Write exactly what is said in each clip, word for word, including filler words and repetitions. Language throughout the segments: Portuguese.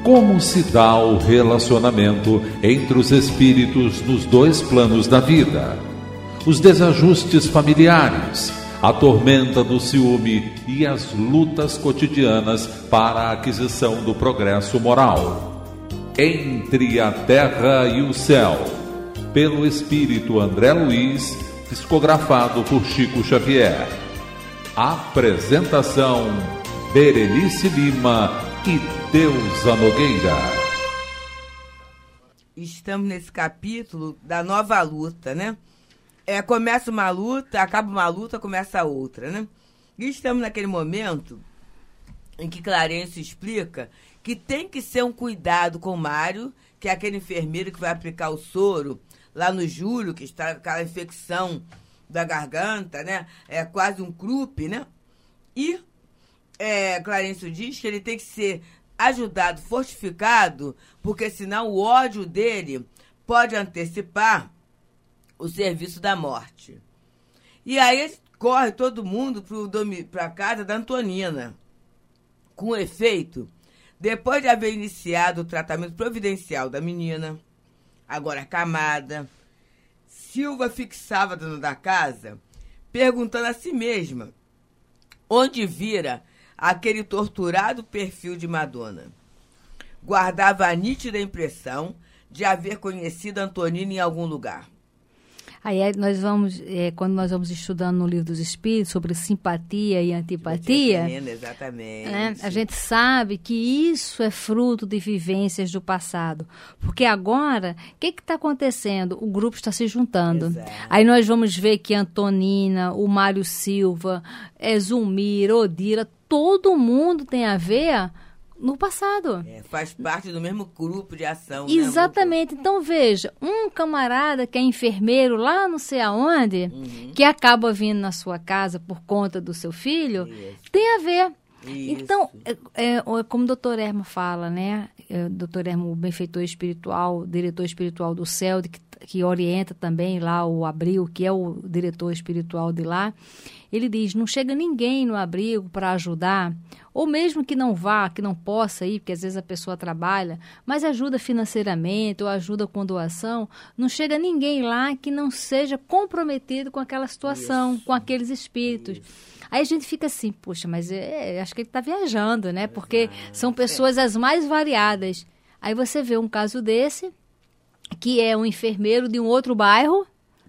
Como se dá o relacionamento entre os espíritos nos dois planos da vida? Os desajustes familiares, a tormenta do ciúme e as lutas cotidianas para a aquisição do progresso moral. Entre a Terra e o Céu, pelo espírito André Luiz, psicografado por Chico Xavier. Apresentação: Berenice Lima e Deusa Nogueira. Estamos nesse capítulo da nova luta, né? É, começa uma luta, acaba uma luta, começa outra, né? E estamos naquele momento em que Clarencio explica que tem que ser um cuidado com o Mário, que é aquele enfermeiro que vai aplicar o soro lá no Júlio, que está com aquela infecção da garganta, né? É quase um croup, né? E é, Clarencio diz que ele tem que ser ajudado, fortificado, porque senão o ódio dele pode antecipar o serviço da morte. E aí corre todo mundo para a casa da Antonina. Com efeito, depois de haver iniciado o tratamento providencial da menina, agora acamada, Silva fixava a dona da casa, perguntando a si mesma onde vira aquele torturado perfil de Madonna. Guardava a nítida impressão de haver conhecido Antonina em algum lugar. Aí nós vamos, é, quando nós vamos estudando no Livro dos Espíritos sobre simpatia e antipatia, Entendendo, exatamente. Né, a gente sabe que isso é fruto de vivências do passado. Porque agora, o que está acontecendo? O grupo está se juntando. Exato. Aí nós vamos ver que Antonina, o Mário Silva, é, Zulmira, Odila, todo mundo tem a ver no passado. É, faz parte do mesmo grupo de ação. Exatamente. Né? Então, veja, um camarada que é enfermeiro lá não sei aonde, uhum. que acaba vindo na sua casa por conta do seu filho, Isso. tem a ver. Isso. Então, é, é, como o doutor Hermo fala, né? O doutor Hermo, o benfeitor espiritual, diretor espiritual do C E L D, que, que orienta também lá o Abril, que é o diretor espiritual de lá, ele diz, não chega ninguém no abrigo para ajudar, ou mesmo que não vá, que não possa ir, porque às vezes a pessoa trabalha, mas ajuda financeiramente ou ajuda com doação, não chega ninguém lá que não seja comprometido com aquela situação, Isso. com aqueles espíritos. Isso. Aí a gente fica assim, puxa, mas é, acho que ele está viajando, né? Porque Exato. São pessoas as mais variadas. Aí você vê um caso desse, que é um enfermeiro de um outro bairro,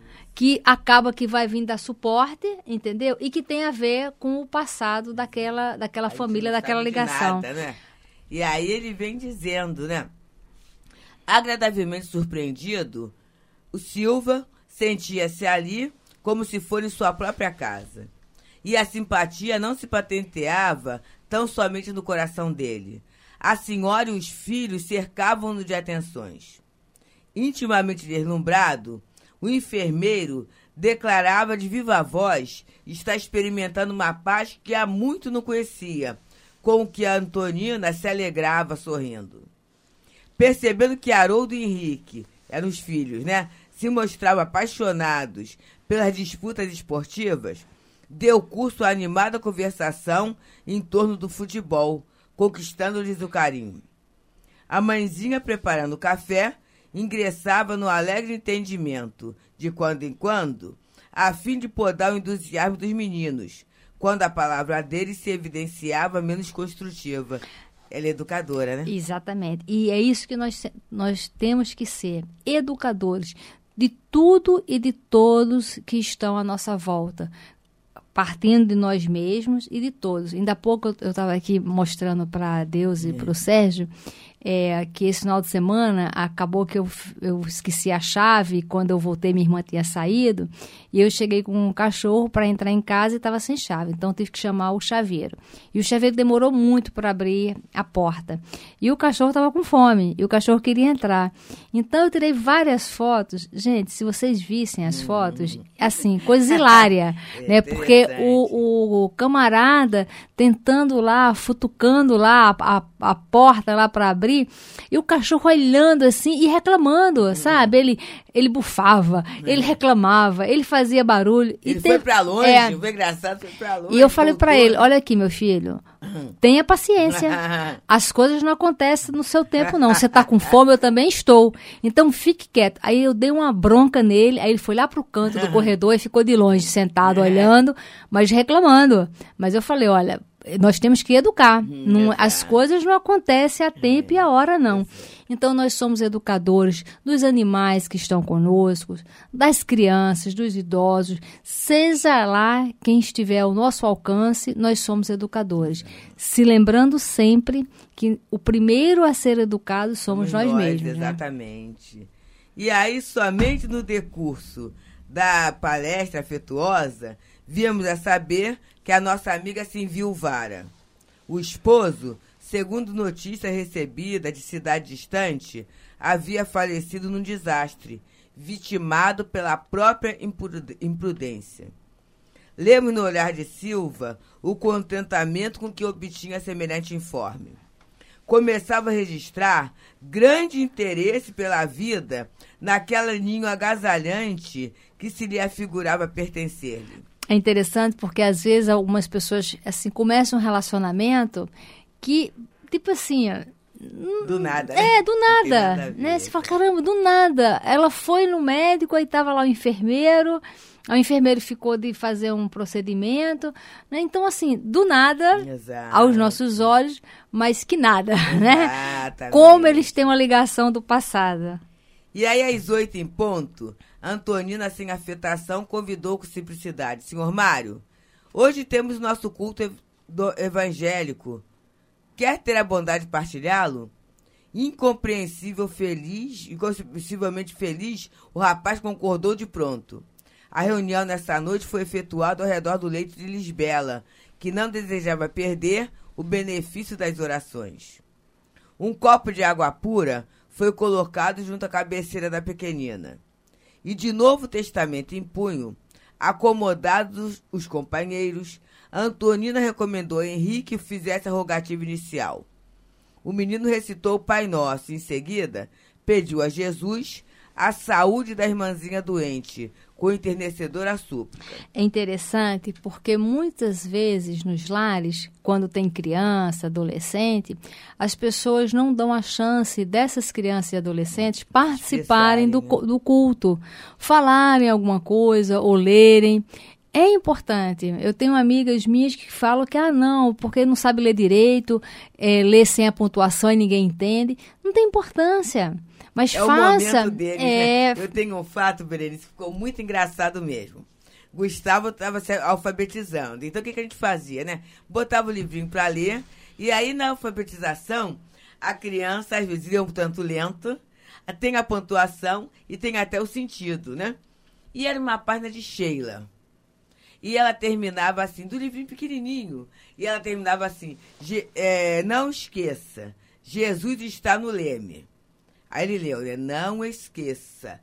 que acaba que vai vir dar suporte, entendeu? E que tem a ver com o passado daquela, daquela família, daquela ligação. Nada, né? E aí ele vem dizendo, né? Agradavelmente surpreendido, o Silva sentia-se ali como se fosse em sua própria casa. E a simpatia não se patenteava tão somente no coração dele. A senhora e os filhos cercavam-no de atenções. Intimamente deslumbrado, o enfermeiro declarava de viva voz estar experimentando uma paz que há muito não conhecia, com que a Antonina se alegrava sorrindo. Percebendo que Haroldo e Henrique, eram os filhos, né, se mostravam apaixonados pelas disputas esportivas, deu curso à animada conversação em torno do futebol, conquistando-lhes o carinho. A mãezinha, preparando o café, ingressava no alegre entendimento, de quando em quando, a fim de podar o entusiasmo dos meninos, quando a palavra deles se evidenciava menos construtiva. Ela é educadora, né? Exatamente. E é isso que nós, nós temos que ser, educadores de tudo e de todos que estão à nossa volta, partindo de nós mesmos e de todos. Ainda há pouco eu estava aqui mostrando para Deus e é. para o Sérgio é, que esse final de semana acabou que eu, eu esqueci a chave. Quando eu voltei, minha irmã tinha saído e eu cheguei com um cachorro para entrar em casa e estava sem chave. Então, eu tive que chamar o chaveiro. E o chaveiro demorou muito para abrir a porta. E o cachorro estava com fome e o cachorro queria entrar. Então, eu tirei várias fotos. Gente, se vocês vissem as hum. fotos, assim, coisa hilária, né? Porque o, o camarada tentando lá, futucando lá a, a, a porta lá para abrir, abrir, e o cachorro olhando assim e reclamando, uhum. sabe? Ele, ele bufava, uhum. ele reclamava, ele fazia barulho. Ele e foi teve, pra longe, é, foi engraçado, foi pra longe. E eu falei para ele, olha aqui, meu filho, tenha paciência, as coisas não acontecem no seu tempo não, você tá com fome, eu também estou, então fique quieto. Aí eu dei uma bronca nele, aí ele foi lá pro canto do corredor e ficou de longe, sentado, olhando, mas reclamando. Mas eu falei, olha, nós temos que educar, hum, não, as coisas não acontecem a tempo é, e a hora não. Então nós somos educadores dos animais que estão conosco, das crianças, dos idosos, seja lá quem estiver ao nosso alcance, nós somos educadores. Se lembrando sempre que o primeiro a ser educado somos, somos nós, nós mesmos. Exatamente. Né? E aí, somente no decurso da palestra afetuosa, viemos a saber que a nossa amiga se enviuvara. O esposo, segundo notícia recebida de cidade distante, havia falecido num desastre, vitimado pela própria imprudência. Lemos no olhar de Silva o contentamento com que obtinha semelhante informe. Começava a registrar grande interesse pela vida naquela ninho agasalhante que se lhe afigurava pertencer-lhe. É interessante porque, às vezes, algumas pessoas assim, começam um relacionamento que, tipo assim... Do nada. É, do nada. nada né? Você fala, caramba, do nada. Ela foi no médico, aí estava lá o enfermeiro, o enfermeiro ficou de fazer um procedimento. Né? Então, assim, do nada, Exato. Aos nossos olhos, mas que nada. Né? Como eles têm uma ligação do passado. E aí, às oito em ponto... Antonina, sem afetação, convidou com simplicidade. Senhor Mário, hoje temos nosso culto ev- evangélico. Quer ter a bondade de partilhá-lo? Incompreensível, feliz, incompreensivelmente feliz, o rapaz concordou de pronto. A reunião nessa noite foi efetuada ao redor do leito de Lisbela, que não desejava perder o benefício das orações. Um copo de água pura foi colocado junto à cabeceira da pequenina. E de Novo Testamento em punho, acomodados os companheiros, Antonina recomendou a Henrique que fizesse a rogativa inicial. O menino recitou o Pai Nosso e, em seguida, pediu a Jesus a saúde da irmãzinha doente, com enternecedora súplica. É interessante porque muitas vezes nos lares, quando tem criança, adolescente, as pessoas não dão a chance dessas crianças e adolescentes participarem do, né? do culto, falarem alguma coisa ou lerem. É importante. Eu tenho amigas minhas que falam que, ah, não, porque não sabe ler direito, é, lê sem a pontuação e ninguém entende. Não tem importância. Mas é faça. O momento deles, é... né? Eu tenho um fato, Berenice, ficou muito engraçado mesmo. Gustavo estava se alfabetizando. Então, o que, que a gente fazia, né? Botava o livrinho para ler. E aí, na alfabetização, a criança, às vezes, ia um tanto lento, tem a pontuação e tem até o sentido, né? E era uma página de Sheila. E ela terminava assim, do livrinho pequenininho. E ela terminava assim, é, não esqueça, Jesus está no leme. Aí ele leu, né? Não esqueça,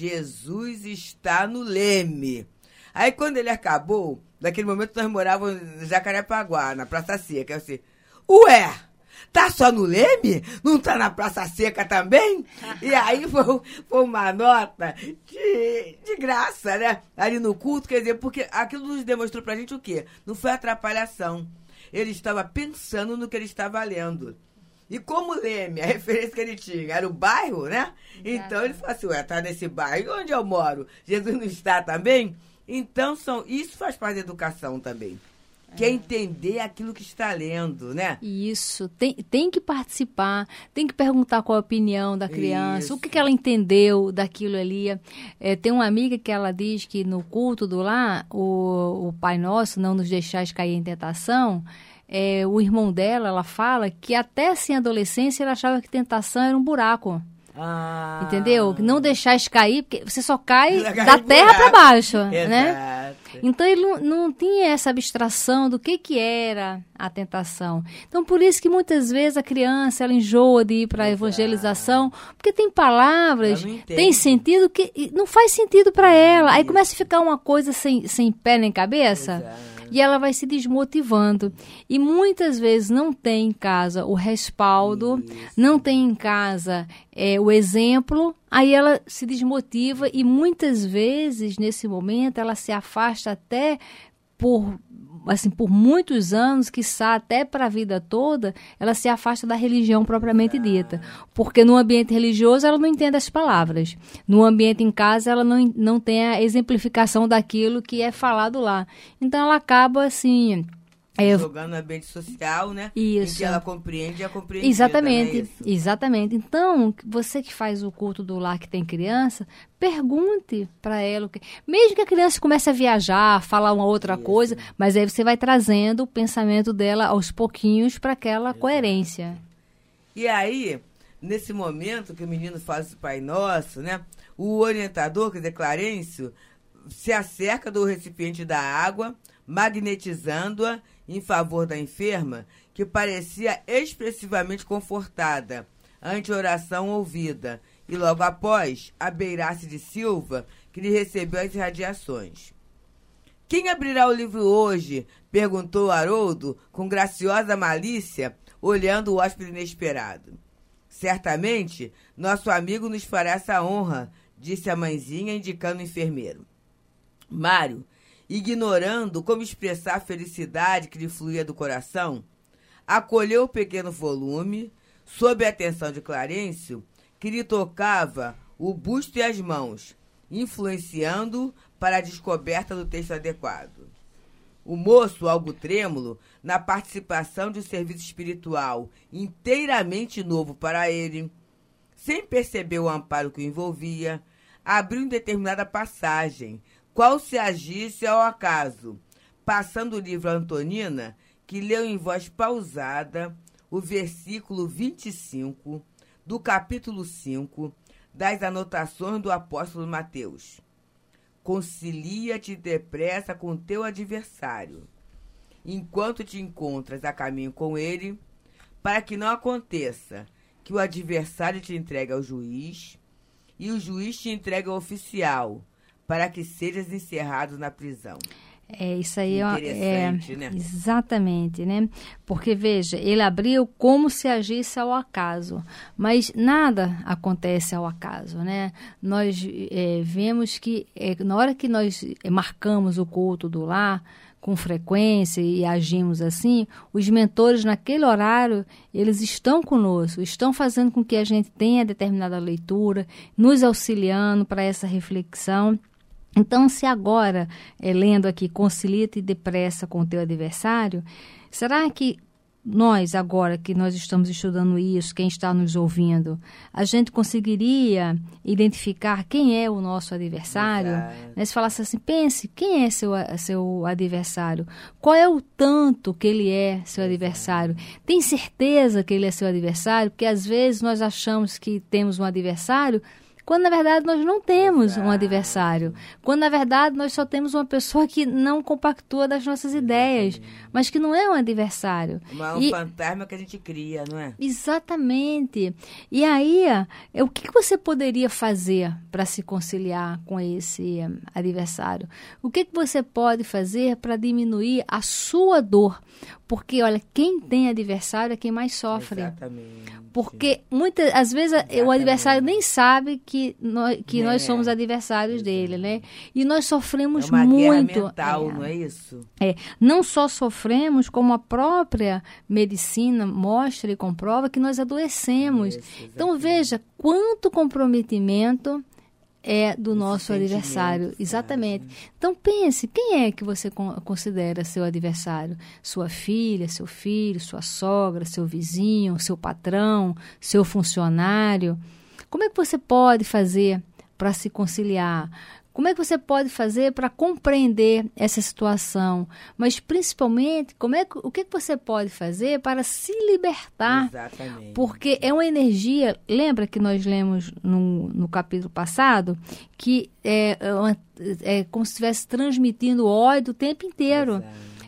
Jesus está no leme. Aí quando ele acabou, naquele momento nós morávamos em Jacarepaguá, na Praça Seca. Eu assim, ué, tá só no leme? Não tá na Praça Seca também? E aí foi, foi uma nota de, de graça, né? Ali no culto, quer dizer, porque aquilo nos demonstrou pra gente o quê? Não foi atrapalhação. Ele estava pensando no que ele estava lendo. E como Leme, a referência que ele tinha era o bairro, né? Exato. Então ele falou assim, ué, tá nesse bairro, onde eu moro? Jesus não está também? Então, são, isso faz parte da educação também. É. Que é entender aquilo que está lendo, né? Isso, tem, tem que participar, tem que perguntar qual a opinião da criança, isso. O que, que ela entendeu daquilo ali. É, tem uma amiga que ela diz que no culto do lar, o, o Pai Nosso, não nos deixais cair em tentação... É, o irmão dela, ela fala que até assim, a adolescência, ele achava que tentação era um buraco. Ah. Entendeu? Não deixar cair, porque você só cai da terra para baixo, né? Então, ele não, não tinha essa abstração do que, que era a tentação. Então, por isso que muitas vezes a criança, ela enjoa de ir para a evangelização, porque tem palavras, tem sentido que não faz sentido para ela. Aí começa a ficar uma coisa sem, sem pé nem cabeça. Exato. e ela vai se desmotivando. E muitas vezes não tem em casa o respaldo, Isso. não tem em casa é, o exemplo, aí ela se desmotiva e muitas vezes, nesse momento, ela se afasta até por... assim, por muitos anos, quiçá até para a vida toda, ela se afasta da religião propriamente dita. Porque no ambiente religioso ela não entende as palavras. No ambiente em casa ela não, não tem a exemplificação daquilo que é falado lá. Então ela acaba assim... É, jogando no ambiente social, né? Isso. Em que ela compreende e é compreendida. Exatamente, né? exatamente. Então, você que faz o culto do lar que tem criança, pergunte para ela o que... Mesmo que a criança comece a viajar, falar uma outra Isso. coisa, mas aí você vai trazendo o pensamento dela aos pouquinhos para aquela Exato. Coerência. E aí, nesse momento que o menino faz o Pai Nosso, né? O orientador, quer dizer, Clarencio, se acerca do recipiente da água, magnetizando-a em favor da enferma, que parecia expressivamente confortada ante a oração ouvida, e logo após abeirasse de Silva, que lhe recebeu as irradiações. Quem abrirá o livro hoje? Perguntou Haroldo, com graciosa malícia, olhando o hóspede inesperado. Certamente, nosso amigo nos fará essa honra, disse a mãezinha, indicando o enfermeiro. Mário, ignorando como expressar a felicidade que lhe fluía do coração, acolheu o pequeno volume, sob a atenção de Clarencio, que lhe tocava o busto e as mãos, influenciando para a descoberta do texto adequado. O moço, algo trêmulo, na participação de um serviço espiritual inteiramente novo para ele, sem perceber o amparo que o envolvia, abriu em determinada passagem, qual se agisse ao acaso, passando o livro a Antonina, que leu em voz pausada o versículo vinte e cinco do capítulo cinco das anotações do apóstolo Mateus. Concilia-te depressa com teu adversário, enquanto te encontras a caminho com ele, para que não aconteça que o adversário te entregue ao juiz e o juiz te entregue ao oficial, para que sejas encerrado na prisão. É, isso aí é, Interessante, é né? Exatamente, né? Porque, veja, ele abriu como se agisse ao acaso, mas nada acontece ao acaso, né? Nós é, vemos que é, na hora que nós marcamos o culto do lar com frequência e agimos assim, os mentores naquele horário, eles estão conosco, estão fazendo com que a gente tenha determinada leitura, nos auxiliando para essa reflexão. Então, se agora, é, lendo aqui, concilia-te depressa com o teu adversário, será que nós, agora que nós estamos estudando isso, quem está nos ouvindo, a gente conseguiria identificar quem é o nosso adversário? Né? Se falasse assim, pense, quem é seu, seu adversário? Qual é o tanto que ele é seu adversário? Tem certeza que ele é seu adversário? Porque às vezes nós achamos que temos um adversário, quando na verdade nós não temos um adversário, quando na verdade nós só temos uma pessoa que não compactua das nossas ideias, mas que não é um adversário. É um e, fantasma que a gente cria, não é? Exatamente. E aí, o que você poderia fazer para se conciliar com esse adversário? O que você pode fazer para diminuir a sua dor? Porque, olha, quem tem adversário é quem mais sofre. Exatamente. Porque muitas, às vezes Exatamente. O adversário nem sabe que nós, que é. nós somos adversários Exato. Dele, né? E nós sofremos muito. É uma muito. guerra mental, é, não é isso? É. Não só sofremos, como a própria medicina mostra e comprova que nós adoecemos. Isso, então, veja quanto comprometimento é do Esse nosso adversário. Exatamente. Faz, né? Então, pense, quem é que você considera seu adversário? Sua filha, seu filho, sua sogra, seu vizinho, seu patrão, seu funcionário? Como é que você pode fazer para se conciliar? Como é que você pode fazer para compreender essa situação? Mas, principalmente, como é que, o que você pode fazer para se libertar? Exatamente. Porque é uma energia... Lembra que nós lemos no, no capítulo passado que é, uma, é como se estivesse transmitindo ódio o tempo inteiro. Exato.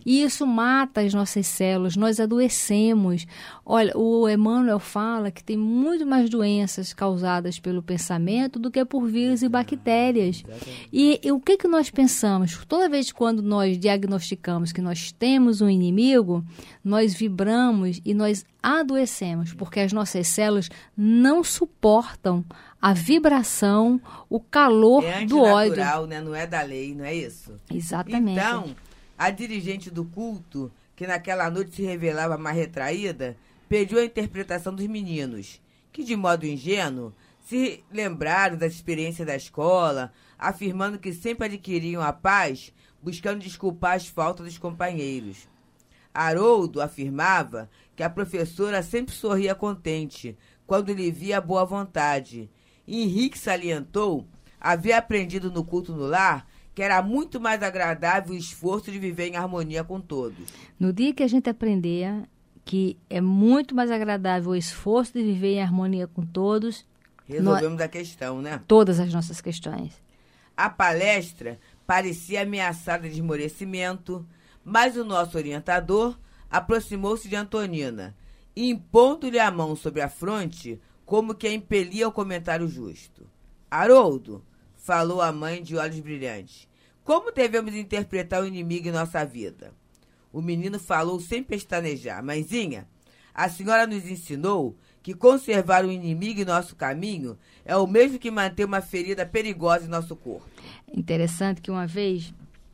E isso mata as nossas células, nós adoecemos. Olha, o Emmanuel fala que tem muito mais doenças causadas pelo pensamento do que por vírus e bactérias. E, e o que, que nós pensamos? Toda vez quando nós diagnosticamos que nós temos um inimigo, nós vibramos e nós adoecemos, porque as nossas células não suportam a vibração, o calor é do ódio. É antinatural, né? Não é da lei, não é isso? Exatamente. Então, a dirigente do culto, que naquela noite se revelava mais retraída, pediu a interpretação dos meninos, que de modo ingênuo se lembraram das experiências da escola, afirmando que sempre adquiriam a paz, buscando desculpar as faltas dos companheiros. Haroldo afirmava que a professora sempre sorria contente quando lhe via boa vontade. Henrique salientou haver aprendido no culto no lar que era muito mais agradável o esforço de viver em harmonia com todos. No dia que a gente aprender que é muito mais agradável o esforço de viver em harmonia com todos, resolvemos a questão, né? Todas as nossas questões. A palestra parecia ameaçada de esmorecimento, mas o nosso orientador aproximou-se de Antonina, impondo-lhe a mão sobre a fronte, como que a impelia ao comentário justo. Haroldo, falou a mãe de olhos brilhantes, como devemos interpretar o inimigo em nossa vida? O menino falou sem pestanejar. Mãezinha, a senhora nos ensinou que conservar o inimigo em nosso caminho é o mesmo que manter uma ferida perigosa em nosso corpo. Interessante que uma vez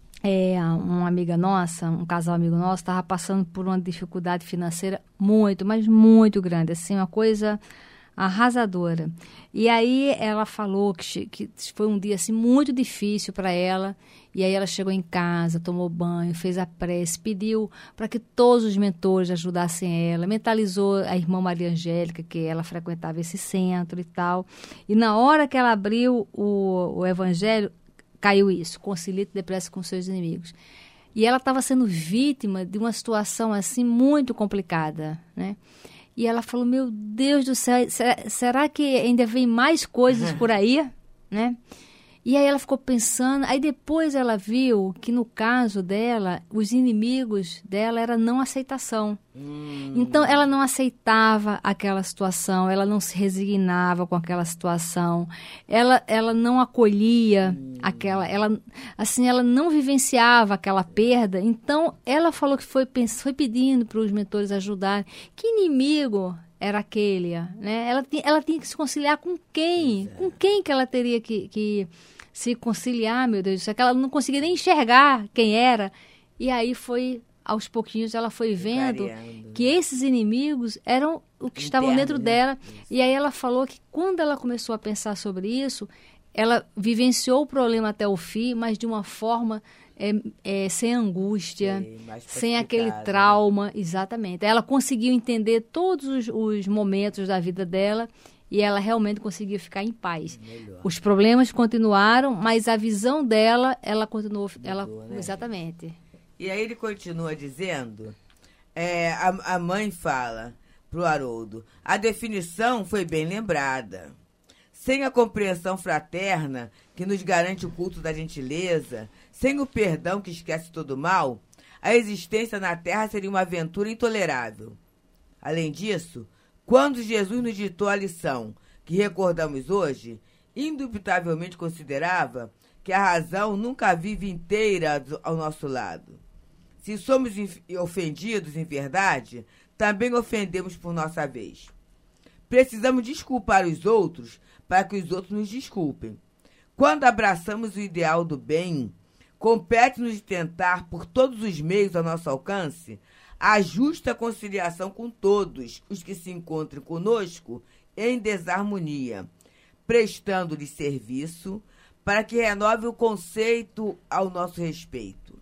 é, uma amiga nossa, um casal amigo nosso, estava passando por uma dificuldade financeira muito, mas muito grande, assim, uma coisa arrasadora. E aí ela falou que, que foi um dia assim, muito difícil para ela, e aí ela chegou em casa, tomou banho, fez a prece, pediu para que todos os mentores ajudassem ela, mentalizou a irmã Maria Angélica, que ela frequentava esse centro e tal, e na hora que ela abriu o, o evangelho, caiu isso, concilite depressa com seus inimigos. E ela estava sendo vítima de uma situação assim muito complicada, né? E ela falou, meu Deus do céu, será, será que ainda vem mais coisas por aí, né? E aí ela ficou pensando, aí depois ela viu que no caso dela, os inimigos dela era não aceitação. Hum. Então ela não aceitava aquela situação, ela não se resignava com aquela situação, ela, ela não acolhia hum. aquela, ela, assim, ela não vivenciava aquela perda. Então ela falou que foi, foi pedindo para os mentores ajudarem. Que inimigo era aquele, né? Ela, ela tinha que se conciliar com quem? É. Com quem que ela teria que, que se conciliar, meu Deus do céu? Que ela não conseguia nem enxergar quem era. E aí foi, aos pouquinhos, ela foi vendo Careando. que esses inimigos eram o que Interno, estavam dentro né? dela. Isso. E aí ela falou que quando ela começou a pensar sobre isso, ela vivenciou o problema até o fim, mas de uma forma... É, é, sem angústia, sem aquele trauma, né? Exatamente. Ela conseguiu entender todos os, os momentos da vida dela e ela realmente conseguiu ficar em paz. Melhor. Os problemas continuaram, mas a visão dela, ela continuou... Mudou, ela, né? Exatamente. E aí ele continua dizendo, é, a, a mãe fala para o Haroldo, a definição foi bem lembrada. Sem a compreensão fraterna que nos garante o culto da gentileza, sem o perdão que esquece todo mal, a existência na Terra seria uma aventura intolerável. Além disso, quando Jesus nos ditou a lição que recordamos hoje, indubitavelmente considerava que a razão nunca vive inteira ao nosso lado. Se somos ofendidos em verdade, também ofendemos por nossa vez. Precisamos desculpar os outros para que os outros nos desculpem. Quando abraçamos o ideal do bem, compete-nos tentar, por todos os meios ao nosso alcance, a justa conciliação com todos os que se encontrem conosco em desarmonia, prestando-lhes serviço para que renove o conceito ao nosso respeito.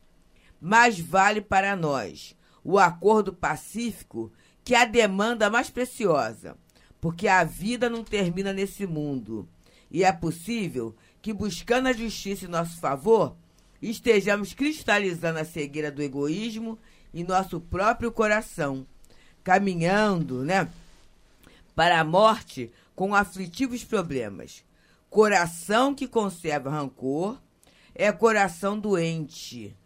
Mais vale para nós o acordo pacífico que a demanda mais preciosa, porque a vida não termina nesse mundo, e é possível que, buscando a justiça em nosso favor, estejamos cristalizando a cegueira do egoísmo em nosso próprio coração, caminhando, né, para a morte com aflitivos problemas. Coração que conserva rancor é coração doente.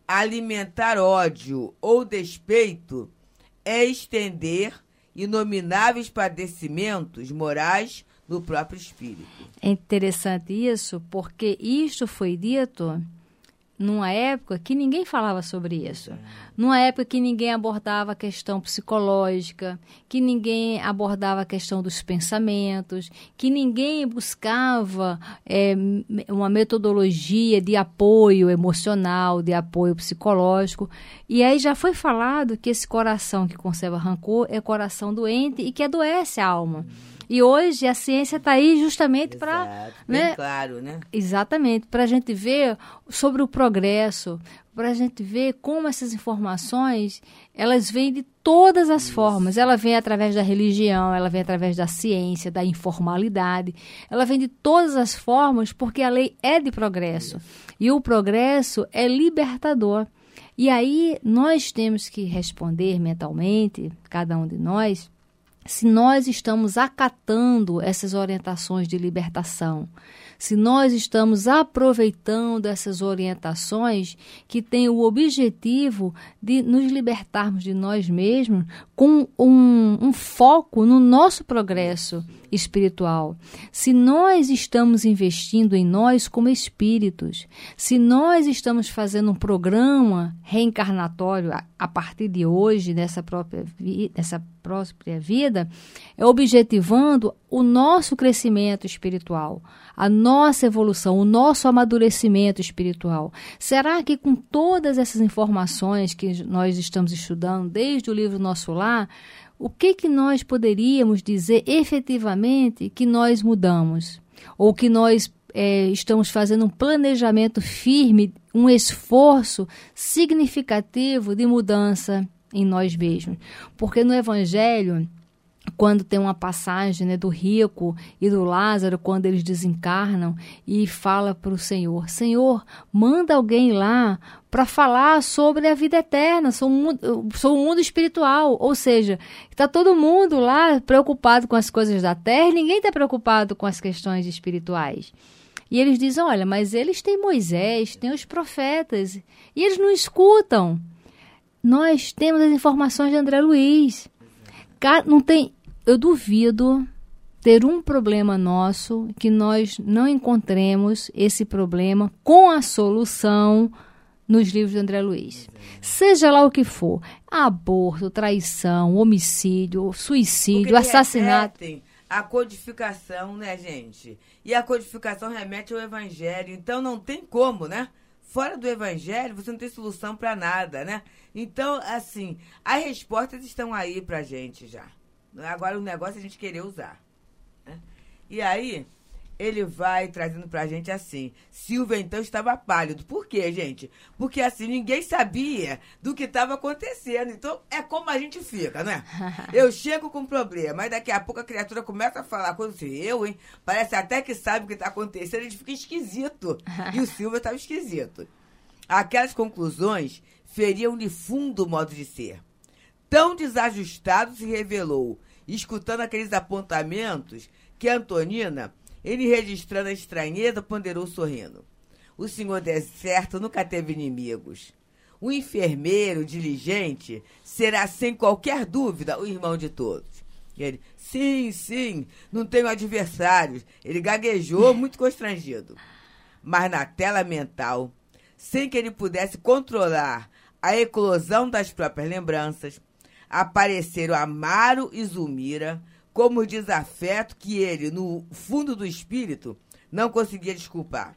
alimentar ódio ou despeito é estender inomináveis padecimentos morais no próprio espírito. É interessante isso, porque isto foi dito numa época que ninguém falava sobre isso. Numa época que ninguém abordava a questão psicológica, que ninguém abordava a questão dos pensamentos, que ninguém buscava é, uma metodologia de apoio emocional, de apoio psicológico. E aí já foi falado que esse coração que conserva rancor é coração doente e que adoece a alma. E hoje a ciência está aí justamente para... Né? Claro, né? Exatamente, para a gente ver sobre o progresso, para a gente ver como essas informações, elas vêm de todas as Isso. formas. Ela vem através da religião, ela vem através da ciência, da informalidade. Ela vem de todas as formas porque a lei é de progresso. Isso. E o progresso é libertador. E aí nós temos que responder mentalmente, cada um de nós, se nós estamos acatando essas orientações de libertação, se nós estamos aproveitando essas orientações que têm o objetivo de nos libertarmos de nós mesmos com um, um foco no nosso progresso espiritual. Se nós estamos investindo em nós como espíritos, se nós estamos fazendo um programa reencarnatório a, a partir de hoje, nessa própria, vi, nessa própria vida, é objetivando o nosso crescimento espiritual, a nossa evolução, o nosso amadurecimento espiritual. Será que com todas essas informações que nós estamos estudando desde o livro Nosso Lar, o que, que nós poderíamos dizer efetivamente que nós mudamos? Ou que nós é, estamos fazendo um planejamento firme, um esforço significativo de mudança em nós mesmos? Porque no Evangelho, quando tem uma passagem, né, do rico e do Lázaro, quando eles desencarnam, e fala para o Senhor, Senhor, manda alguém lá para falar sobre a vida eterna, sobre o mundo, sobre o mundo espiritual. Ou seja, está todo mundo lá preocupado com as coisas da terra e ninguém está preocupado com as questões espirituais. E eles dizem, olha, mas eles têm Moisés, têm os profetas, e eles não escutam. Nós temos as informações de André Luiz. Não tem, eu duvido ter um problema nosso que nós não encontremos esse problema com a solução nos livros de André Luiz. Seja lá o que for, aborto, traição, homicídio, suicídio, assassinato. A codificação, né, gente? E a codificação remete ao Evangelho, então não tem como, né? Fora do Evangelho, você não tem solução para nada, né? Então, assim, as respostas estão aí pra gente já. Agora o negócio é a gente querer usar, né? E aí, ele vai trazendo pra gente assim, Silvio então estava pálido. Por quê, gente? Porque assim, ninguém sabia do que estava acontecendo. Então, é como a gente fica, né? Eu chego com um problema, aí daqui a pouco a criatura começa a falar coisa assim, eu, hein? Parece até que sabe o que está acontecendo, a gente fica esquisito. E o Silvio estava esquisito. Aquelas conclusões feriam-lhe fundo o modo de ser. Tão desajustado se revelou, escutando aqueles apontamentos, que Antonina, ele registrando a estranheza, ponderou sorrindo. O senhor deserto nunca teve inimigos. O enfermeiro diligente será, sem qualquer dúvida, o irmão de todos. E ele, sim, sim, não tenho adversários. Ele gaguejou, muito constrangido. Mas na tela mental, sem que ele pudesse controlar a eclosão das próprias lembranças, apareceram Amaro e Zulmira como desafeto que ele, no fundo do espírito, não conseguia desculpar.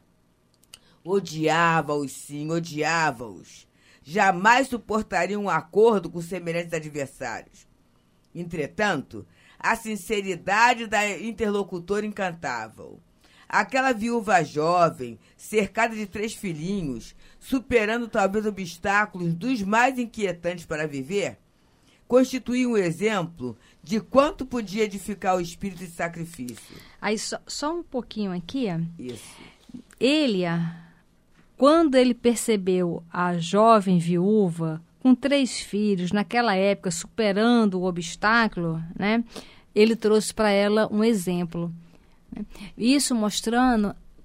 Odiava-os, sim, odiava-os. Jamais suportaria um acordo com semelhantes adversários. Entretanto, a sinceridade da interlocutora encantava-o. Aquela viúva jovem, cercada de três filhinhos, superando talvez obstáculos dos mais inquietantes para viver, constituía um exemplo de quanto podia edificar o espírito de sacrifício. Aí, só, só um pouquinho aqui. Isso. Ele, quando ele percebeu a jovem viúva com três filhos, naquela época, superando o obstáculo, né, ele trouxe para ela um exemplo. Né? Isso mostrando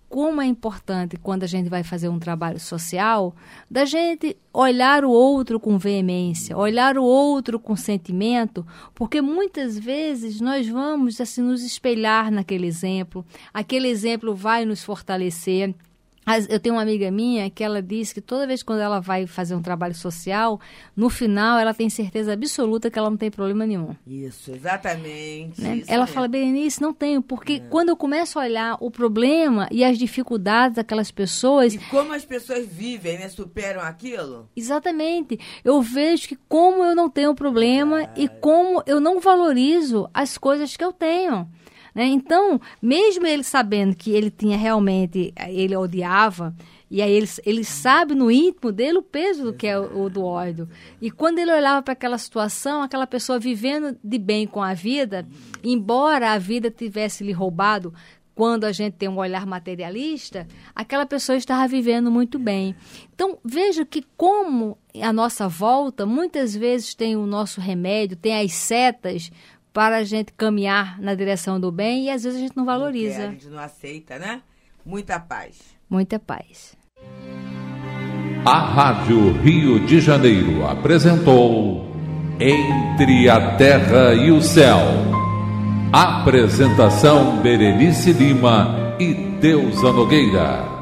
como é importante, quando a gente vai fazer um trabalho social, da gente olhar o outro com veemência, olhar o outro com sentimento, porque muitas vezes nós vamos assim nos espelhar naquele exemplo, aquele exemplo vai nos fortalecer. Eu tenho uma amiga minha que ela diz que toda vez quando ela vai fazer um trabalho social, no final ela tem certeza absoluta que ela não tem problema nenhum. Isso, exatamente. Né? Isso ela mesmo. fala, Berenice, não tenho, porque É. quando eu começo a olhar o problema e as dificuldades daquelas pessoas... E como as pessoas vivem, né? Superam aquilo? Exatamente. Eu vejo que como eu não tenho problema Ah. e como eu não valorizo as coisas que eu tenho. Né? Então, mesmo ele sabendo que ele tinha realmente, ele odiava, e aí ele, ele sabe no íntimo dele o peso do que é o, o do ódio. E quando ele olhava para aquela situação, aquela pessoa vivendo de bem com a vida, embora a vida tivesse lhe roubado, quando a gente tem um olhar materialista, aquela pessoa estava vivendo muito bem. Então, veja que como a nossa volta, muitas vezes tem o nosso remédio, tem as setas, para a gente caminhar na direção do bem e às vezes a gente não valoriza. Porque a gente não aceita, né? Muita paz. Muita paz. A Rádio Rio de Janeiro apresentou Entre a Terra e o Céu. Apresentação Berenice Lima e Deusa Nogueira.